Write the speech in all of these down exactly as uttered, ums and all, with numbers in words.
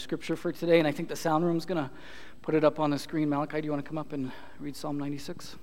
Scripture for today, and I think the sound room's going to put it up on the screen. Malachi, do you want to come up and read Psalm ninety-six?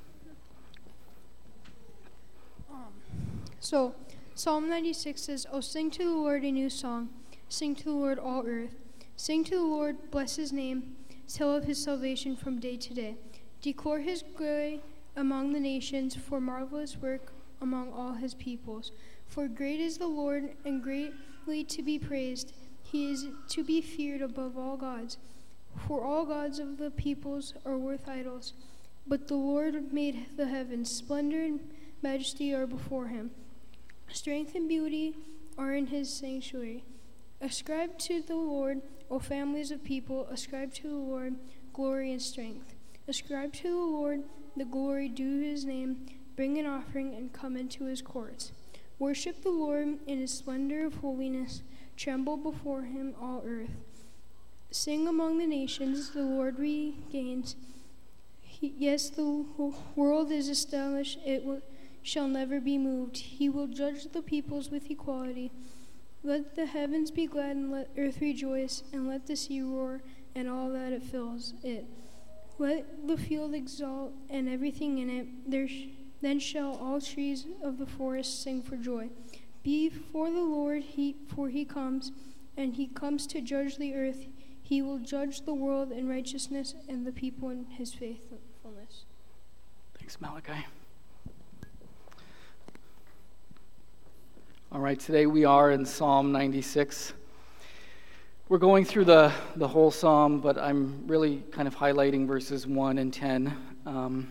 Um, so, Psalm ninety-six says, "Oh, sing to the Lord a new song. Sing to the Lord, all earth. Sing to the Lord, bless his name. Tell of his salvation from day to day. Declare his glory among the nations, for marvelous work among all his peoples. For great is the Lord, and greatly to be praised. He is to be feared above all gods. For all gods of the peoples are worth idols. But the Lord made the heavens. Splendor and majesty are before him. Strength and beauty are in his sanctuary. Ascribe to the Lord, O families of people. Ascribe to the Lord glory and strength. Ascribe to the Lord the glory due his name. Bring an offering and come into his courts. Worship the Lord in his splendor of holiness. Tremble before him, all earth. Sing among the nations, the Lord regains. He, yes, the world is established, it will, shall never be moved. He will judge the peoples with equality. Let the heavens be glad, and let earth rejoice, and let the sea roar, and all that it fills it. Let the field exult, and everything in it. There sh- then shall all trees of the forest sing for joy. Before the Lord, he, for he comes, and he comes to judge the earth. He will judge the world in righteousness and the people in his faithfulness." Thanks, Malachi. All right, today we are in Psalm ninety-six. We're going through the, the whole psalm, but I'm really kind of highlighting verses one and ten. Um,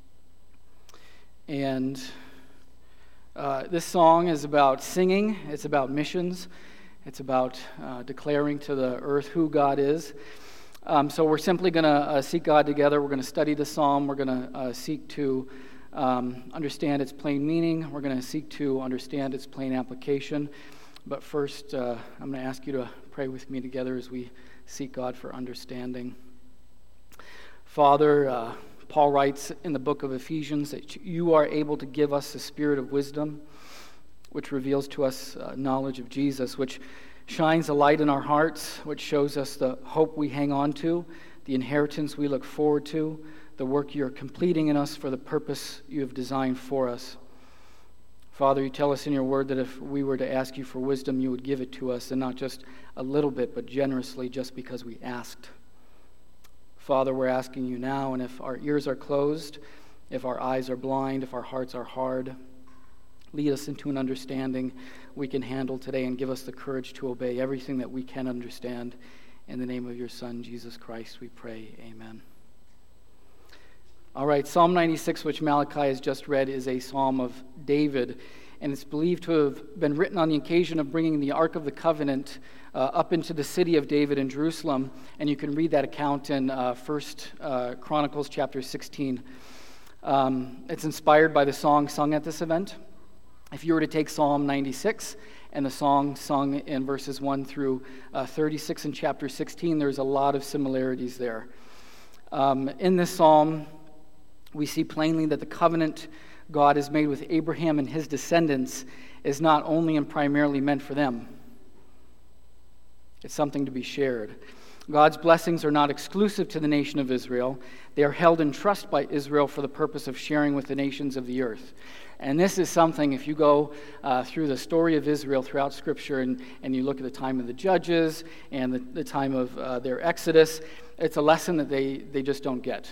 and... Uh, this song is about singing, it's about missions, it's about uh, declaring to the earth who God is. Um, so we're simply going to uh, seek God together. We're going to study the psalm. We're going to uh, seek to um, understand its plain meaning. We're going to seek to understand its plain application. But first, uh, I'm going to ask you to pray with me together as we seek God for understanding. Father, uh, Paul writes in the book of Ephesians that you are able to give us the spirit of wisdom, which reveals to us uh, knowledge of Jesus, which shines a light in our hearts, which shows us the hope we hang on to, the inheritance we look forward to, the work you're completing in us for the purpose you have designed for us. Father, you tell us in your word that if we were to ask you for wisdom, you would give it to us, and not just a little bit, but generously just because we asked. Father, we're asking you now, and if our ears are closed, if our eyes are blind, if our hearts are hard, lead us into an understanding we can handle today and give us the courage to obey everything that we can understand. In the name of your Son, Jesus Christ, we pray. Amen. All right, Psalm ninety-six, which Malachi has just read, is a psalm of David, and it's believed to have been written on the occasion of bringing the Ark of the Covenant Uh, up into the city of David in Jerusalem, and you can read that account in uh, First uh, Chronicles chapter sixteen. Um, it's inspired by the song sung at this event. If you were to take Psalm ninety-six and the song sung in verses one through uh, thirty-six in chapter sixteen, there's a lot of similarities there. Um, in this psalm, we see plainly that the covenant God has made with Abraham and his descendants is not only and primarily meant for them. It's something to be shared. God's blessings are not exclusive to the nation of Israel. They are held in trust by Israel for the purpose of sharing with the nations of the earth. And this is something, if you go uh, through the story of Israel throughout Scripture and, and you look at the time of the Judges and the, the time of uh, their Exodus, it's a lesson that they, they just don't get.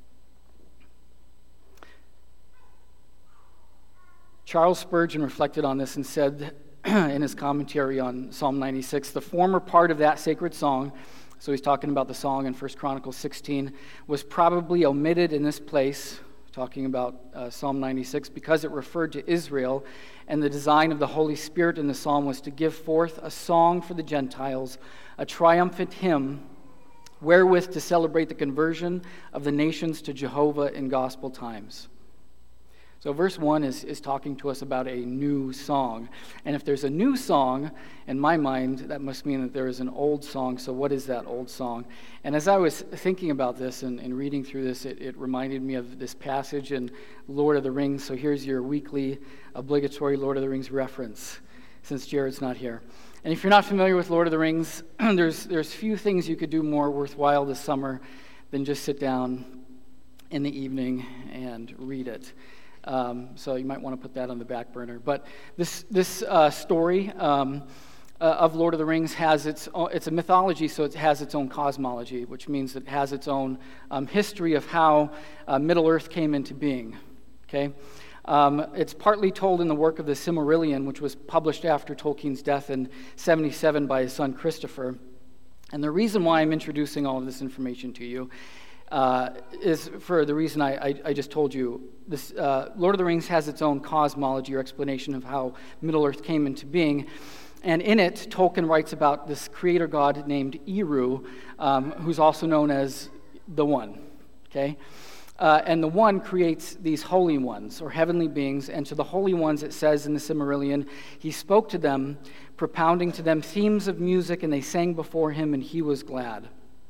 Charles Spurgeon reflected on this and said in his commentary on Psalm ninety-six, the former part of that sacred song, so he's talking about the song in First Chronicles sixteen, was probably omitted in this place, talking about uh, Psalm ninety-six, because it referred to Israel, and the design of the Holy Spirit in the psalm was to give forth a song for the Gentiles, a triumphant hymn wherewith to celebrate the conversion of the nations to Jehovah in gospel times. So verse one is, is talking to us about a new song. And if there's a new song, in my mind, that must mean that there is an old song. So what is that old song? And as I was thinking about this and, and reading through this, it, it reminded me of this passage in Lord of the Rings. So here's your weekly obligatory Lord of the Rings reference. since Jared's not here. And if you're not familiar with Lord of the Rings, there's there's few things you could do more worthwhile this summer than just sit down in the evening and read it. Um, so you might want to put that on the back burner. But this this uh, story um, uh, of Lord of the Rings has its own, it's a mythology, so it has its own cosmology, which means it has its own um, history of how uh, Middle-earth came into being. Okay. Um, it's partly told in the work of the Silmarillion, which was published after Tolkien's death in seventy-seven by his son Christopher. And the reason why I'm introducing all of this information to you uh, is for the reason I, I, I just told you. This uh, Lord of the Rings has its own cosmology or explanation of how Middle-earth came into being. And in it, Tolkien writes about this creator god named Eru, um, who's also known as the One. Okay? Uh, and the One creates these holy ones, or heavenly beings, and to the holy ones, it says in the Silmarillion, he spoke to them, propounding to them themes of music, and they sang before him, and he was glad.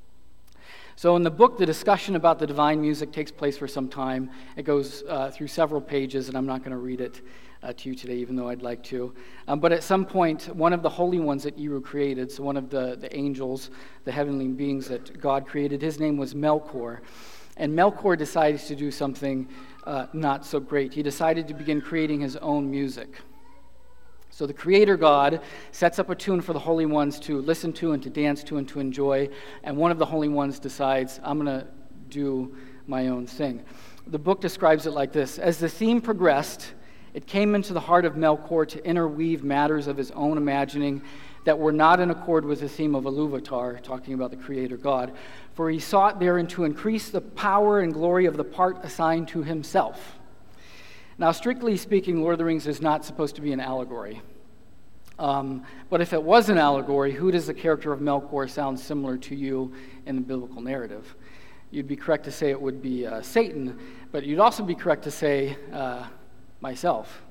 So in the book, the discussion about the divine music takes place for some time. It goes uh, through several pages, and I'm not going to read it uh, to you today, even though I'd like to. Um, but at some point, one of the holy ones that Eru created, so one of the, the angels, the heavenly beings that God created, his name was Melkor. And Melkor decided to do something uh, not so great. He decided to begin creating his own music. So the creator God sets up a tune for the holy ones to listen to and to dance to and to enjoy. And one of the holy ones decides, I'm going to do my own thing. The book describes it like this. As the theme progressed, it came into the heart of Melkor to interweave matters of his own imagining that were not in accord with the theme of Iluvatar, talking about the creator God, for he sought therein to increase the power and glory of the part assigned to himself. Now, strictly speaking, Lord of the Rings is not supposed to be an allegory. Um, but if it was an allegory, who does the character of Melkor sound similar to you in the biblical narrative? You'd be correct to say it would be uh, Satan, but you'd also be correct to say uh, myself.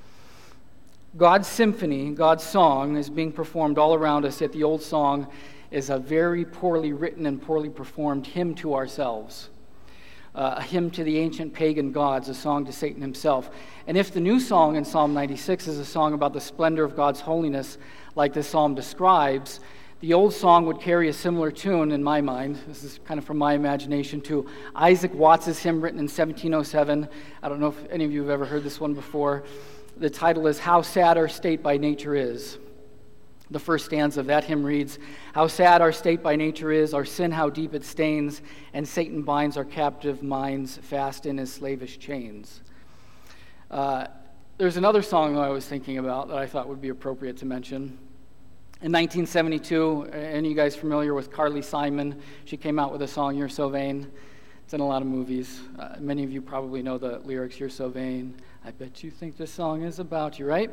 God's symphony, God's song, is being performed all around us, yet the old song is a very poorly written and poorly performed hymn to ourselves, uh, a hymn to the ancient pagan gods, a song to Satan himself. And if the new song in Psalm ninety-six is a song about the splendor of God's holiness, like this psalm describes, the old song would carry a similar tune, in my mind, this is kind of from my imagination, to Isaac Watts' hymn written in seventeen oh seven. I don't know if any of you have ever heard this one before. The title is How Sad Our State by Nature Is. The first stanza of that hymn reads, How sad our state by nature is, our sin how deep it stains, and Satan binds our captive minds fast in his slavish chains. Uh, there's another song that I was thinking about that I thought would be appropriate to mention. In nineteen seventy-two, any of you guys familiar with Carly Simon? She came out with a song, You're So Vain. It's in a lot of movies. Uh, many of you probably know the lyrics, You're so vain. I bet you think this song is about you, right?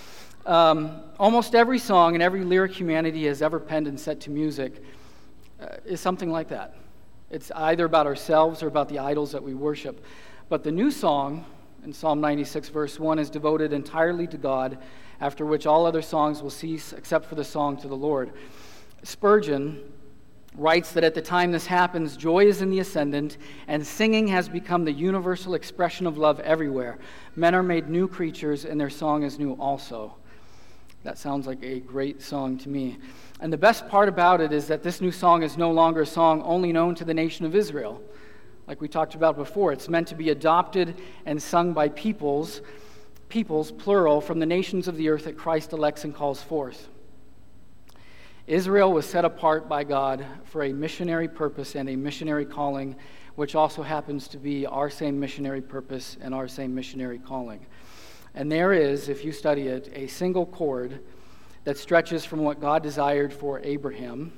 Um, almost every song and every lyric humanity has ever penned and set to music uh, is something like that. It's either about ourselves or about the idols that we worship. But the new song in Psalm ninety-six, verse one, is devoted entirely to God, after which all other songs will cease except for the song to the Lord. Spurgeon writes that at the time this happens, joy is in the ascendant, and singing has become the universal expression of love everywhere. Men are made new creatures, and their song is new also. That sounds like a great song to me. And the best part about it is that this new song is no longer a song only known to the nation of Israel. Like we talked about before, it's meant to be adopted and sung by peoples, peoples, plural, from the nations of the earth that Christ elects and calls forth. Israel was set apart by God for a missionary purpose and a missionary calling, which also happens to be our same missionary purpose and our same missionary calling. And there is, if you study it, a single cord that stretches from what God desired for Abraham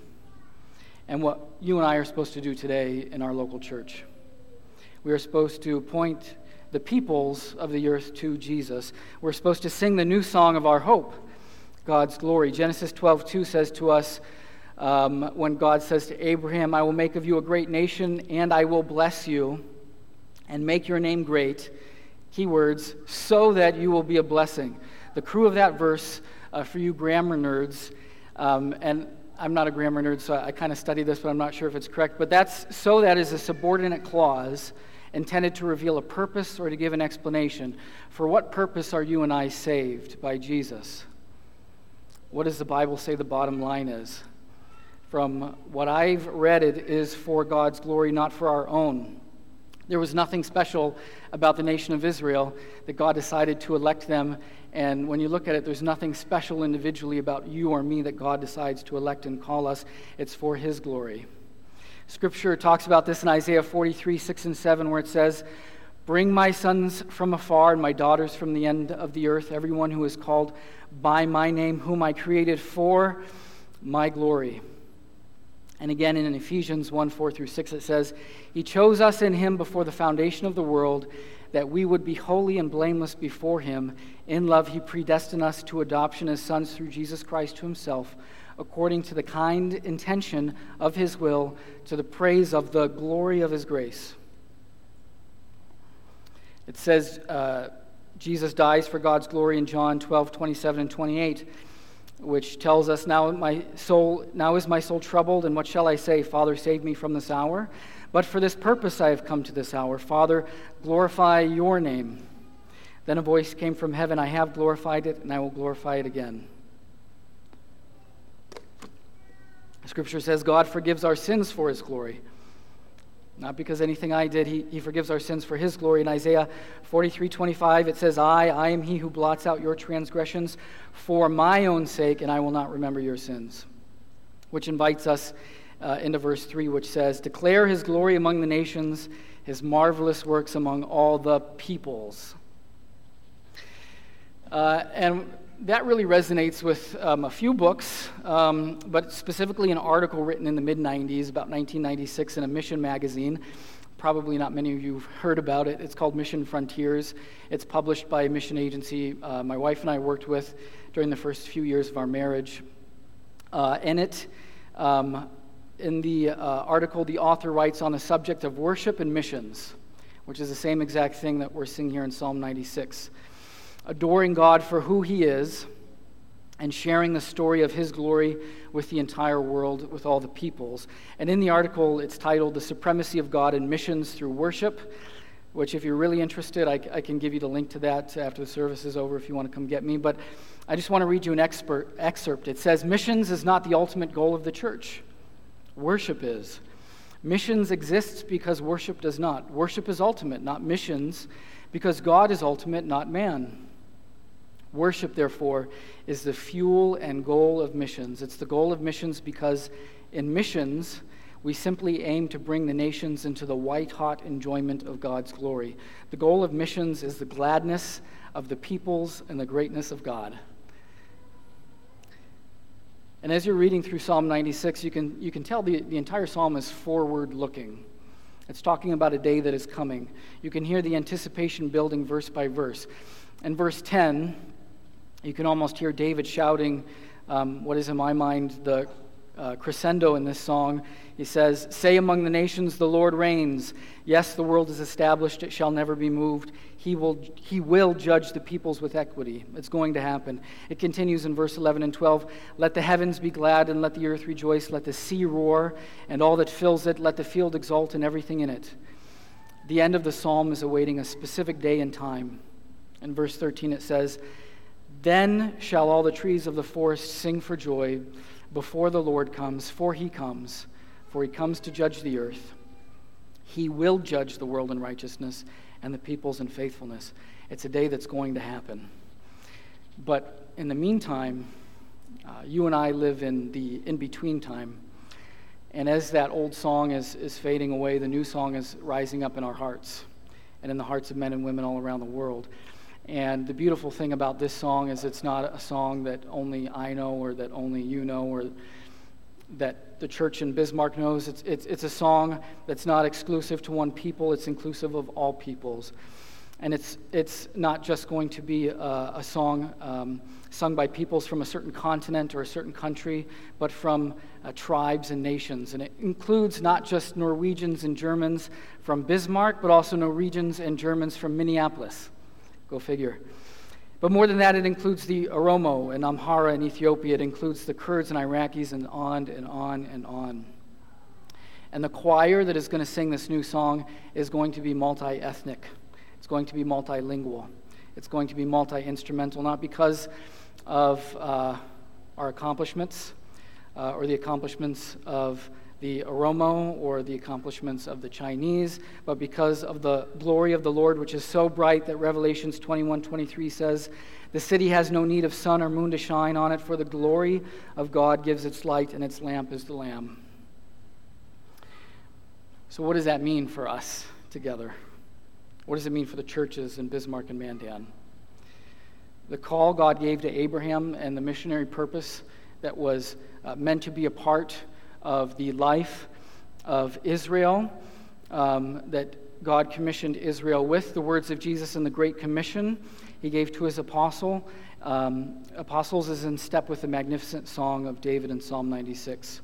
and what you and I are supposed to do today in our local church. We are supposed to point the peoples of the earth to Jesus. We're supposed to sing the new song of our hope, God's glory. Genesis twelve two says to us, um, when God says to Abraham, I will make of you a great nation, and I will bless you, and make your name great, keywords, so that you will be a blessing. The crew of that verse, uh, for you grammar nerds, um, and I'm not a grammar nerd, so I, I kind of study this, but I'm not sure if it's correct, but that's so that is a subordinate clause intended to reveal a purpose or to give an explanation. For what purpose are you and I saved by Jesus? what does the Bible say the bottom line is? From what I've read, it is for God's glory, not for our own. There was nothing special about the nation of Israel that God decided to elect them. And when you look at it, there's nothing special individually about you or me that God decides to elect and call us. It's for his glory. Scripture talks about this in Isaiah forty-three, six and seven, where it says, "Bring my sons from afar and my daughters from the end of the earth, everyone who is called by my name, whom I created for my glory." And again in Ephesians one, four through six, it says, "He chose us in him before the foundation of the world, that we would be holy and blameless before him. In love he predestined us to adoption as sons through Jesus Christ to himself, according to the kind intention of his will, to the praise of the glory of his grace." It says uh, Jesus dies for God's glory in John twelve, twenty-seven and twenty-eight, which tells us, now my soul, now is my soul troubled, and what shall I say? Father, save me from this hour. But for this purpose I have come to this hour. Father, glorify your name. Then a voice came from heaven, I have glorified it, and I will glorify it again. Scripture says God forgives our sins for his glory. Not because anything I did, he, he forgives our sins for his glory. In Isaiah forty-three, twenty-five, it says, I, I am he who blots out your transgressions for my own sake, and I will not remember your sins. Which invites us uh, into verse three, which says, declare his glory among the nations, his marvelous works among all the peoples. Uh, and that really resonates with um, a few books, um, but specifically an article written in the mid nineties, about nineteen ninety-six, in a Mission magazine. Probably not many of you have heard about it. It's called Mission Frontiers. It's published by a mission agency uh, my wife and I worked with during the first few years of our marriage. Uh, in it, um, in the uh, article, the author writes on the subject of worship and missions, which is the same exact thing that we're seeing here in Psalm ninety-six. Adoring God for who he is and sharing the story of his glory with the entire world, with all the peoples. And in the article, it's titled The Supremacy of God in Missions Through Worship, which if you're really interested, I, I can give you the link to that after the service is over if you want to come get me. But I just want to read you an expert, excerpt. It says, missions is not the ultimate goal of the church. Worship is. Missions exists because worship does not. Worship is ultimate, not missions, because God is ultimate, not man. Worship, therefore, is the fuel and goal of missions. It's the goal of missions because in missions, we simply aim to bring the nations into the white-hot enjoyment of God's glory. The goal of missions is the gladness of the peoples and the greatness of God. And as you're reading through Psalm ninety-six, you can, you can tell the, the entire psalm is forward-looking. It's talking about a day that is coming. You can hear the anticipation building verse by verse. In verse ten, you can almost hear David shouting um, what is in my mind the uh, crescendo in this song. He says, say among the nations, the Lord reigns. Yes, the world is established, it shall never be moved. He will, he will judge the peoples with equity. It's going to happen. It continues in verse eleven and twelve. Let the heavens be glad and let the earth rejoice. Let the sea roar and all that fills it. Let the field exult and everything in it. The end of the psalm is awaiting a specific day and time. In verse thirteen it says, then shall all the trees of the forest sing for joy before the Lord comes, for he comes, for he comes to judge the earth. He will judge the world in righteousness and the peoples in faithfulness. It's a day that's going to happen. But in the meantime, uh, you and I live in the in-between time. And as that old song is, is fading away, the new song is rising up in our hearts and in the hearts of men and women all around the world. And the beautiful thing about this song is it's not a song that only I know or that only you know or that the church in Bismarck knows. It's, it's, it's a song that's not exclusive to one people. It's inclusive of all peoples. And it's, it's not just going to be a, a song um, sung by peoples from a certain continent or a certain country, but from uh, tribes and nations. And it includes not just Norwegians and Germans from Bismarck, but also Norwegians and Germans from Minneapolis. Go figure. But more than that, it includes the Oromo and Amhara in Ethiopia. It includes the Kurds and Iraqis and on and on and on. And the choir that is going to sing this new song is going to be multi-ethnic. It's going to be multilingual. It's going to be multi-instrumental, not because of uh, our accomplishments uh, or the accomplishments of the Oromo or the accomplishments of the Chinese, but because of the glory of the Lord, which is so bright that Revelations twenty-one twenty-three says, the city has no need of sun or moon to shine on it, for the glory of God gives its light, and its lamp is the Lamb. So what does that mean for us together? What does it mean for the churches in Bismarck and Mandan? The call God gave to Abraham and the missionary purpose that was uh, meant to be a part of the life of Israel, um, that God commissioned Israel with, the words of Jesus in the Great Commission he gave to his apostle. Um, apostles is in step with the magnificent song of David in Psalm ninety-six.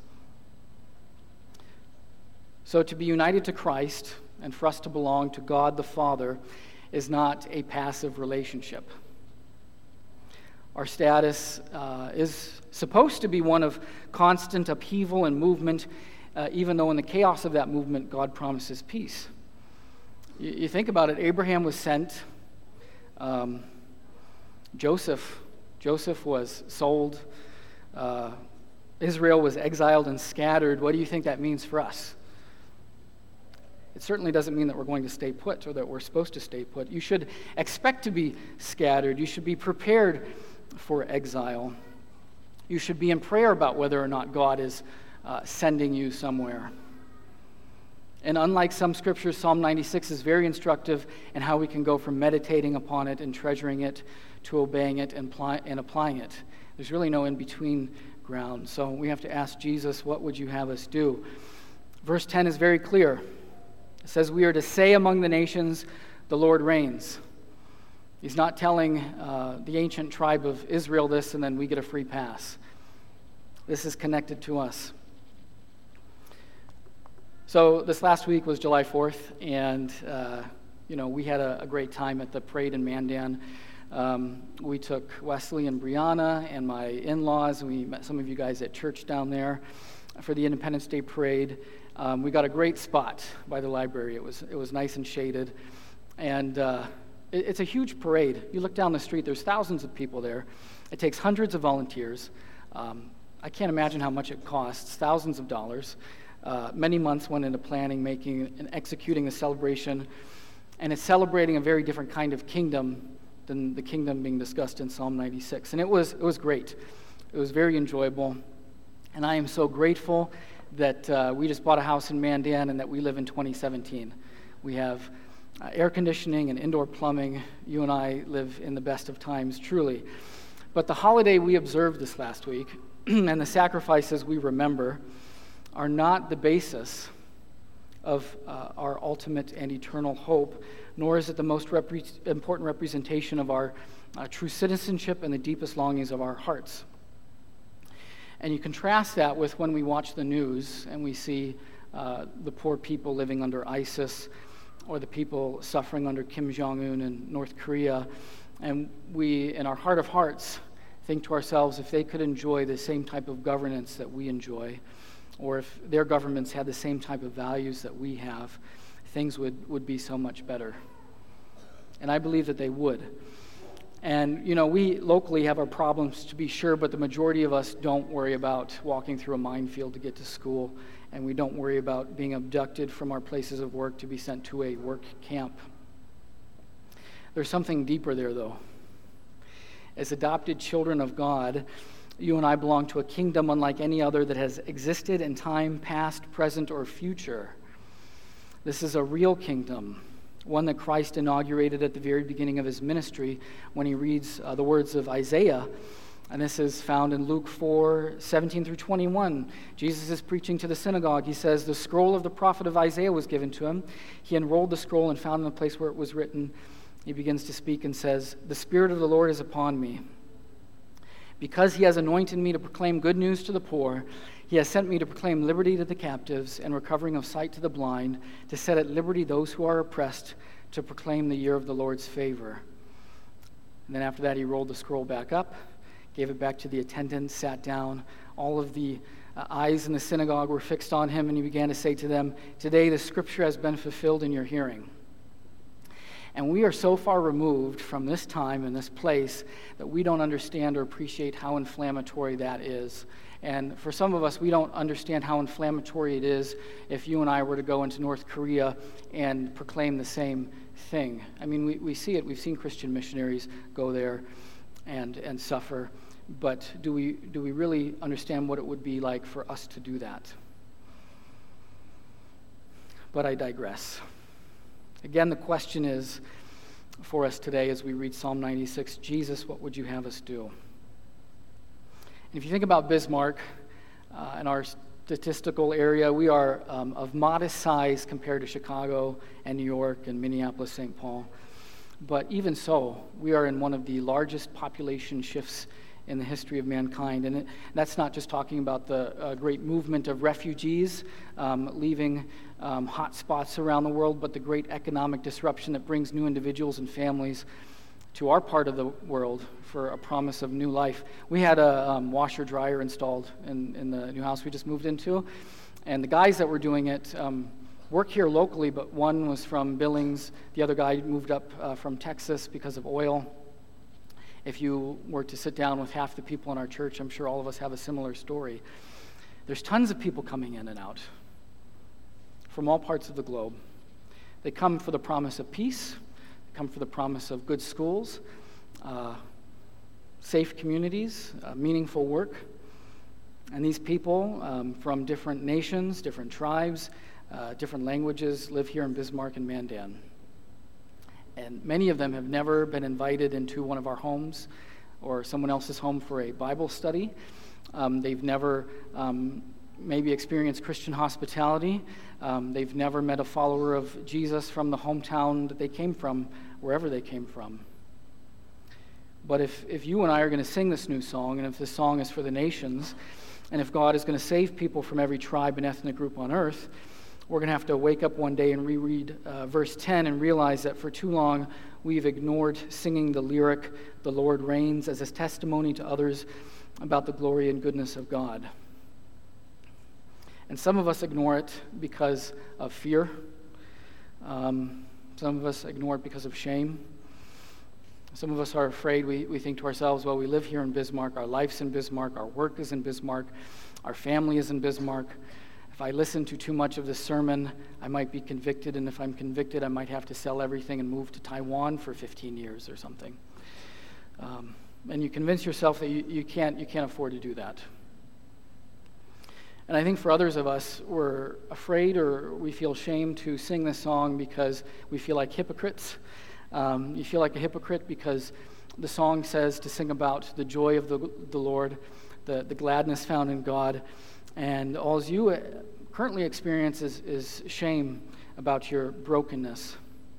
So to be united to Christ and for us to belong to God the Father is not a passive relationship. Our status uh, is supposed to be one of constant upheaval and movement, uh, even though in the chaos of that movement, God promises peace. You, you think about it, Abraham was sent. Um, Joseph, Joseph was sold. Uh, Israel was exiled and scattered. What do you think that means for us? It certainly doesn't mean that we're going to stay put or that we're supposed to stay put. You should expect to be scattered. You should be prepared for exile. You should be in prayer about whether or not God is uh, sending you somewhere. And unlike some scriptures, Psalm ninety-six is very instructive in how we can go from meditating upon it and treasuring it to obeying it and, pli- and applying it. There's really no in-between ground. So we have to ask Jesus, what would you have us do? Verse ten is very clear. It says, we are to say among the nations, the Lord reigns. He's not telling uh, the ancient tribe of Israel this and then we get a free pass. This is connected to us. So this last week was July fourth, and uh, you know we had a, a great time at the parade in Mandan. Um, we took Wesley and Brianna and my in-laws, and we met some of you guys at church down there for the Independence Day parade. Um, we got a great spot by the library. It was it was nice and shaded, and uh, it, it's a huge parade. You look down the street, there's thousands of people there. It takes hundreds of volunteers. Um, I can't imagine how much it costs, thousands of dollars. Uh, many months went into planning, making, and executing the celebration, and it's celebrating a very different kind of kingdom than the kingdom being discussed in Psalm ninety-six. And it was it was great. It was very enjoyable, and I am so grateful that uh, we just bought a house in Mandan and that we live in twenty seventeen. We have uh, air conditioning and indoor plumbing. You and I live in the best of times, truly. But the holiday we observed this last week and the sacrifices we remember are not the basis of uh, our ultimate and eternal hope, nor is it the most repre- important representation of our uh, true citizenship and the deepest longings of our hearts. And you contrast that with when we watch the news and we see uh, the poor people living under ISIS or the people suffering under Kim Jong-un in North Korea, and we, in our heart of hearts, think to ourselves, if they could enjoy the same type of governance that we enjoy, or if their governments had the same type of values that we have, things would, would be so much better. And I believe that they would. And, you know, we locally have our problems to be sure, but the majority of us don't worry about walking through a minefield to get to school, and we don't worry about being abducted from our places of work to be sent to a work camp. There's something deeper there, though. As adopted children of God, you and I belong to a kingdom unlike any other that has existed in time past, present, or future. This is a real kingdom, one that Christ inaugurated at the very beginning of his ministry when he reads uh, the words of Isaiah. And this is found in Luke four, seventeen through twenty-one. Jesus is preaching to the synagogue. He says, the scroll of the prophet of Isaiah was given to him. He unrolled the scroll and found in the place where it was written. He begins to speak and says, the Spirit of the Lord is upon me, because he has anointed me to proclaim good news to the poor. He has sent me to proclaim liberty to the captives and recovering of sight to the blind, to set at liberty those who are oppressed, to proclaim the year of the Lord's favor. And then after that, he rolled the scroll back up, gave it back to the attendants, sat down. All of the uh, eyes in the synagogue were fixed on him, and he began to say to them, today the scripture has been fulfilled in your hearing. And we are so far removed from this time and this place that we don't understand or appreciate how inflammatory that is. And for some of us, we don't understand how inflammatory it is if you and I were to go into North Korea and proclaim the same thing. I mean, we, we see it. We've seen Christian missionaries go there and, and suffer. But do we, do we really understand what it would be like for us to do that? But I digress. Again, the question is for us today as we read Psalm ninety-six, Jesus, what would you have us do? And if you think about Bismarck uh, and our statistical area, we are um, of modest size compared to Chicago and New York and Minneapolis, Saint Paul. But even so, we are in one of the largest population shifts in the history of mankind. And it, that's not just talking about the uh, great movement of refugees um, leaving um, hot spots around the world, but the great economic disruption that brings new individuals and families to our part of the world for a promise of new life. We had a um, washer-dryer installed in, in the new house we just moved into, and the guys that were doing it um, work here locally, but one was from Billings, the other guy moved up uh, from Texas because of oil. If you were to sit down with half the people in our church, I'm sure all of us have a similar story. There's tons of people coming in and out from all parts of the globe. They come for the promise of peace, they come for the promise of good schools, uh, safe communities, uh, meaningful work. And these people um, from different nations, different tribes, uh, different languages live here in Bismarck and Mandan. And many of them have never been invited into one of our homes or someone else's home for a Bible study. Um, they've never um, maybe experienced Christian hospitality. Um, they've never met a follower of Jesus from the hometown that they came from, wherever they came from. But if, if you and I are going to sing this new song, and if this song is for the nations, and if God is going to save people from every tribe and ethnic group on earth, we're going to have to wake up one day and reread uh, verse ten and realize that for too long we've ignored singing the lyric, "The Lord reigns," as a testimony to others about the glory and goodness of God. And some of us ignore it because of fear. Um, some of us ignore it because of shame. Some of us are afraid. We, we think to ourselves, well, we live here in Bismarck, our life's in Bismarck, our work is in Bismarck, our family is in Bismarck. If I listen to too much of this sermon, I might be convicted, and if I'm convicted, I might have to sell everything and move to Taiwan for fifteen years or something. Um, and you convince yourself that you, you can't you can't afford to do that. And I think for others of us, we're afraid or we feel shame to sing this song because we feel like hypocrites. Um, you feel like a hypocrite because the song says to sing about the joy of the, the Lord, the, the gladness found in God. And all you currently experience is, is shame about your brokenness.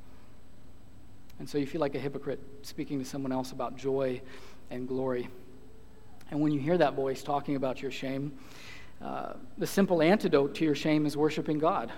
And so you feel like a hypocrite speaking to someone else about joy and glory. And when you hear that voice talking about your shame, uh, the simple antidote to your shame is worshiping God.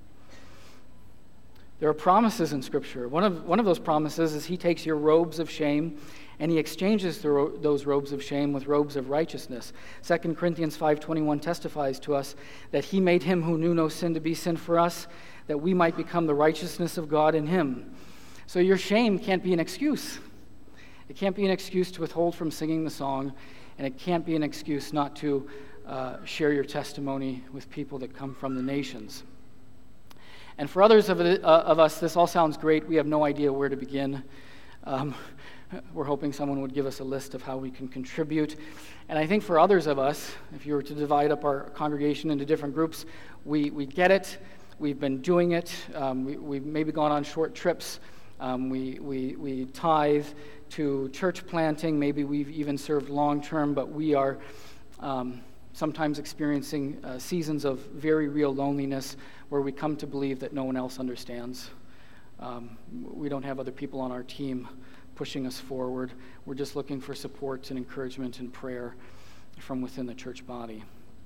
There are promises in Scripture. One of, one of those promises is He takes your robes of shame and He exchanges the ro- those robes of shame with robes of righteousness. Second Corinthians five twenty-one testifies to us that He made Him who knew no sin to be sin for us, that we might become the righteousness of God in Him. So your shame can't be an excuse. It can't be an excuse to withhold from singing the song, and it can't be an excuse not to uh, share your testimony with people that come from the nations. And for others of, it, uh, of us, this all sounds great. We have no idea where to begin. Um, we're hoping someone would give us a list of how we can contribute. And I think for others of us, if you were to divide up our congregation into different groups, we, we get it. We've been doing it. Um, we, we've maybe gone on short trips. Um, we, we, we tithe to church planting. Maybe we've even served long-term, but we are um, sometimes experiencing uh, seasons of very real loneliness where we come to believe that no one else understands. Um, we don't have other people on our team pushing us forward. We're just looking for support and encouragement and prayer from within the church body.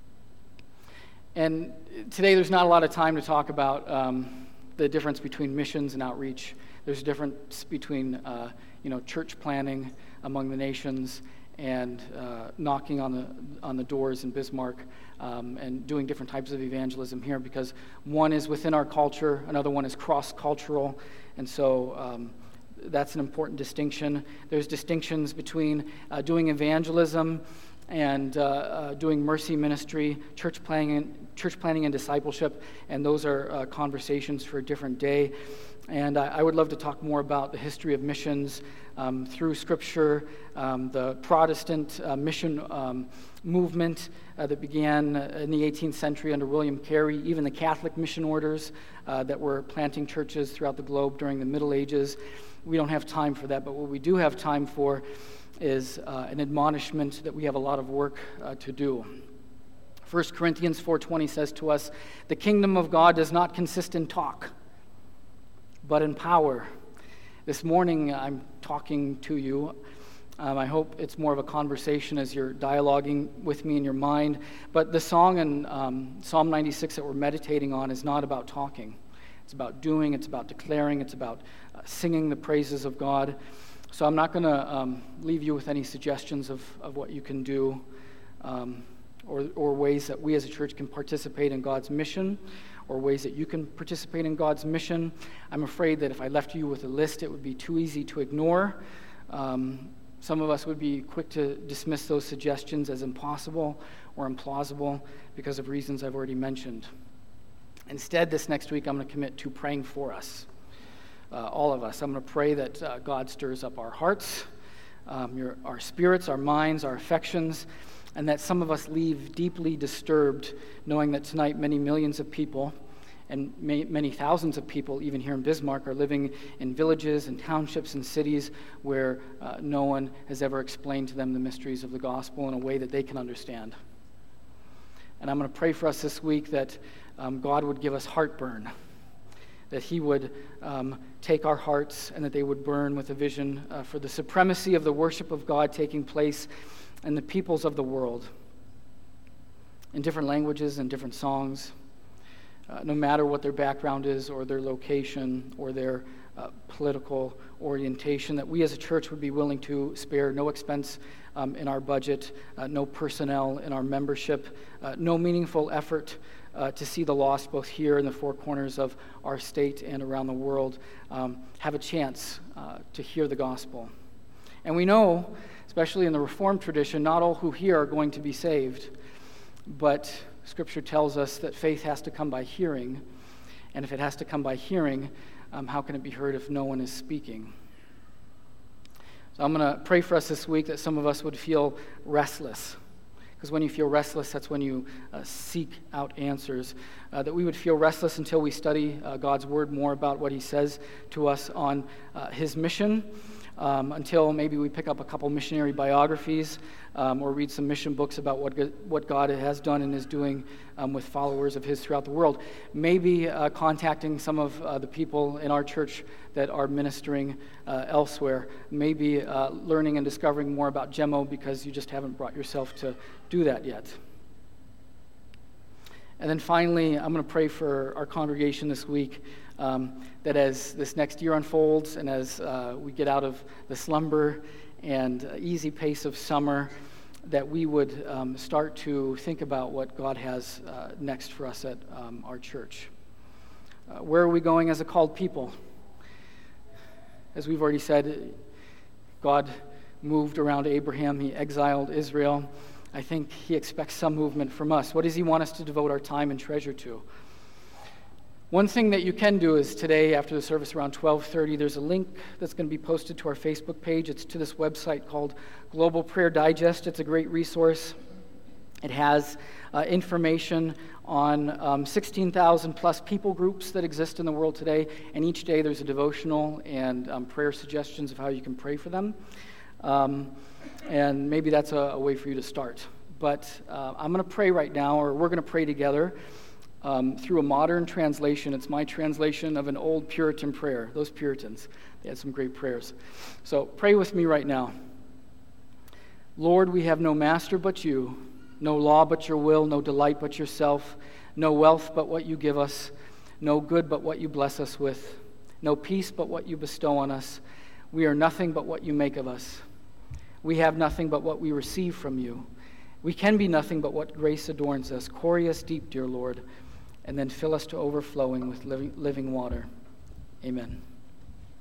And today there's not a lot of time to talk about um, the difference between missions and outreach. There's a difference between uh, you know, church planting among the nations and uh, knocking on the on the doors in Bismarck um, and doing different types of evangelism here, because one is within our culture, another one is cross-cultural, and so um, that's an important distinction. There's distinctions between uh, doing evangelism and uh, uh, doing mercy ministry, church planning, church planning and discipleship, and those are uh, conversations for a different day. And I, I would love to talk more about the history of missions um, through Scripture, um, the Protestant uh, mission um, movement uh, that began in the eighteenth century under William Carey, even the Catholic mission orders uh, that were planting churches throughout the globe during the Middle Ages. We don't have time for that, but what we do have time for is uh, an admonishment that we have a lot of work uh, to do. First Corinthians four twenty says to us, "The kingdom of God does not consist in talk, but in power." This morning I'm talking to you. Um, I hope it's more of a conversation as you're dialoguing with me in your mind. But the song in um, Psalm ninety-six that we're meditating on is not about talking. It's about doing, it's about declaring, it's about uh, singing the praises of God. So I'm not going to um, leave you with any suggestions of, of what you can do um, or, or ways that we as a church can participate in God's mission, or ways that you can participate in God's mission. I'm afraid that if I left you with a list, it would be too easy to ignore. Um, some of us would be quick to dismiss those suggestions as impossible or implausible because of reasons I've already mentioned. Instead, this next week, I'm going to commit to praying for us, uh, all of us. I'm going to pray that uh, God stirs up our hearts, um, your, our spirits, our minds, our affections, and that some of us leave deeply disturbed, knowing that tonight many millions of people and may, many thousands of people, even here in Bismarck, are living in villages and townships and cities where uh, no one has ever explained to them the mysteries of the gospel in a way that they can understand. And I'm going to pray for us this week that um, God would give us heartburn, that he would um, take our hearts and that they would burn with a vision uh, for the supremacy of the worship of God taking place in the peoples of the world, in different languages and different songs, uh, no matter what their background is or their location or their uh, political orientation, that we as a church would be willing to spare no expense um, in our budget, uh, no personnel in our membership, uh, no meaningful effort uh, to see the lost both here in the four corners of our state and around the world um, have a chance uh, to hear the gospel. And we know, especially in the Reformed tradition, not all who hear are going to be saved, but Scripture tells us that faith has to come by hearing, and if it has to come by hearing, um, how can it be heard if no one is speaking? So I'm going to pray for us this week that some of us would feel restless, because when you feel restless, that's when you uh, seek out answers, uh, that we would feel restless until we study uh, God's Word more about what he says to us on uh, his mission, Um, until maybe we pick up a couple missionary biographies um, or read some mission books about what God, what God has done and is doing um, with followers of his throughout the world. Maybe uh, contacting some of uh, the people in our church that are ministering uh, elsewhere. Maybe uh, learning and discovering more about Gemo because you just haven't brought yourself to do that yet. And then finally, I'm going to pray for our congregation this week, um, that as this next year unfolds and as uh, we get out of the slumber and uh, easy pace of summer, that we would um, start to think about what God has uh, next for us at um, our church. Uh, where are we going as a called people? As we've already said, God moved around Abraham. He exiled Israel. I think he expects some movement from us. What does he want us to devote our time and treasure to? One thing that you can do is today, after the service around twelve thirty, there's a link that's going to be posted to our Facebook page. It's to this website called Global Prayer Digest. It's a great resource. It has uh, information on um, sixteen thousand plus people groups that exist in the world today, and each day there's a devotional and um, prayer suggestions of how you can pray for them. Um, and maybe that's a, a way for you to start. But uh, I'm going to pray right now, or we're going to pray together um, through a modern translation. It's my translation of an old Puritan prayer. Those Puritans, they had some great prayers. So pray with me right now. Lord, we have no master but you, no law but your will, no delight but yourself, no wealth but what you give us, no good but what you bless us with, no peace but what you bestow on us. We are nothing but what you make of us. We have nothing but what we receive from you. We can be nothing but what grace adorns us. Quarry us deep, dear Lord, and then fill us to overflowing with living, living water. Amen.